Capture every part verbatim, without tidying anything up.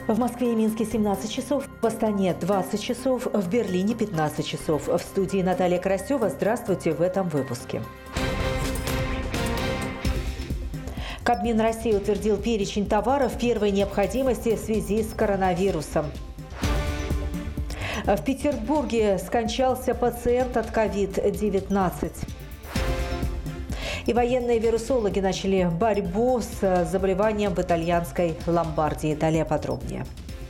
В Москве и Минске семнадцать часов, в Астане двадцать часов, в Берлине пятнадцать часов. В студии Наталья Карасева. Здравствуйте в этом выпуске. Кабмин России утвердил перечень товаров первой необходимости в связи с коронавирусом. В Петербурге скончался пациент от ковид девятнадцать. И военные вирусологи начали борьбу с заболеванием в итальянской Ломбардии. Далее подробнее.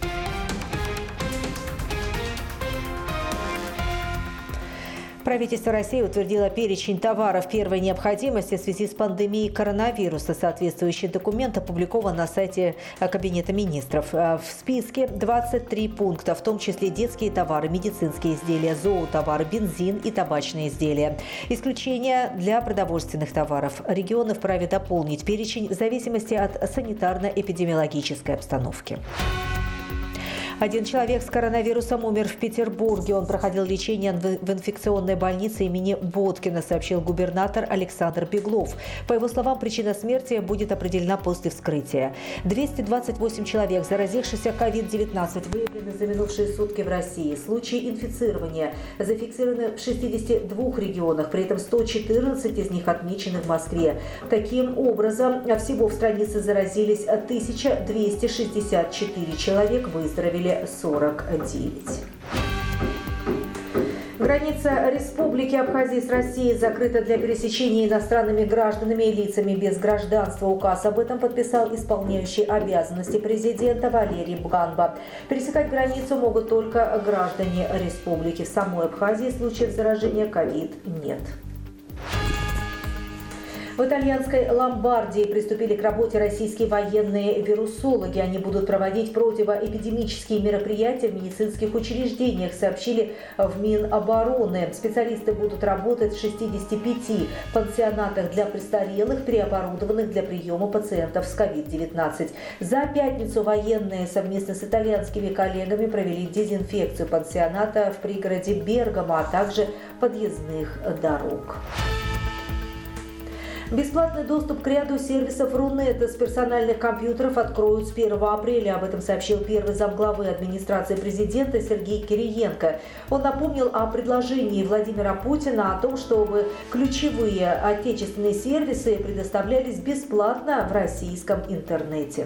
Правительство России утвердило перечень товаров первой необходимости в связи с пандемией коронавируса. Соответствующий документ опубликован на сайте Кабинета министров. В списке двадцать три пункта, в том числе детские товары, медицинские изделия, зоотовары, бензин и табачные изделия. Исключение для продовольственных товаров. Регионы вправе дополнить перечень в зависимости от санитарно-эпидемиологической обстановки. Один человек с коронавирусом умер в Петербурге. Он проходил лечение в инфекционной больнице имени Боткина, сообщил губернатор Александр Беглов. По его словам, причина смерти будет определена после вскрытия. двести двадцать восемь человек, заразившихся ковид девятнадцать, выявлены за минувшие сутки в России. Случаи инфицирования зафиксированы в шестидесяти двух регионах, при этом сто четырнадцать из них отмечены в Москве. Таким образом, всего в стране заразились тысяча двести шестьдесят четыре человек, выздоровели сорок девять. Граница Республики Абхазия с Россией закрыта для пересечения иностранными гражданами и лицами без гражданства. Указ об этом подписал исполняющий обязанности президента Валерий Бганба. Пересекать границу могут только граждане республики. В самой Абхазии случаев заражения ковид нет. В итальянской Ломбардии приступили к работе российские военные вирусологи. Они будут проводить противоэпидемические мероприятия в медицинских учреждениях, сообщили в Минобороны. Специалисты будут работать в шестидесяти пяти пансионатах для престарелых, переоборудованных для приема пациентов с ковид девятнадцать. За пятницу военные совместно с итальянскими коллегами провели дезинфекцию пансионата в пригороде Бергамо, а также подъездных дорог. Бесплатный доступ к ряду сервисов Рунета с персональных компьютеров откроют с первого апреля. Об этом сообщил первый замглавы администрации президента Сергей Кириенко. Он напомнил о предложении Владимира Путина о том, чтобы ключевые отечественные сервисы предоставлялись бесплатно в российском интернете.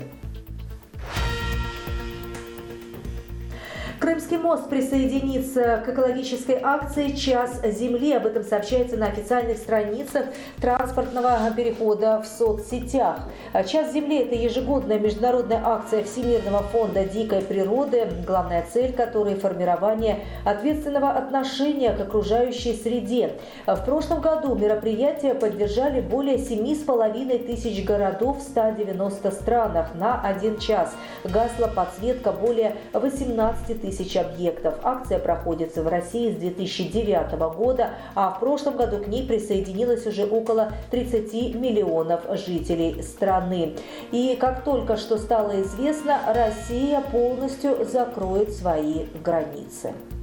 Крымский мост присоединится к экологической акции «Час земли». Об этом сообщается на официальных страницах транспортного перехода в соцсетях. «Час земли» – это ежегодная международная акция Всемирного фонда дикой природы, главная цель которой – формирование ответственного отношения к окружающей среде. В прошлом году мероприятие поддержали более семи с половиной тысяч городов в ста девяноста странах на один час. Гасла подсветка более восемнадцати тысяч объектов. Акция проходит в России с две тысячи девятого года, а в прошлом году к ней присоединилось уже около тридцати миллионов жителей страны. И как только что стало известно, Россия полностью закроет свои границы.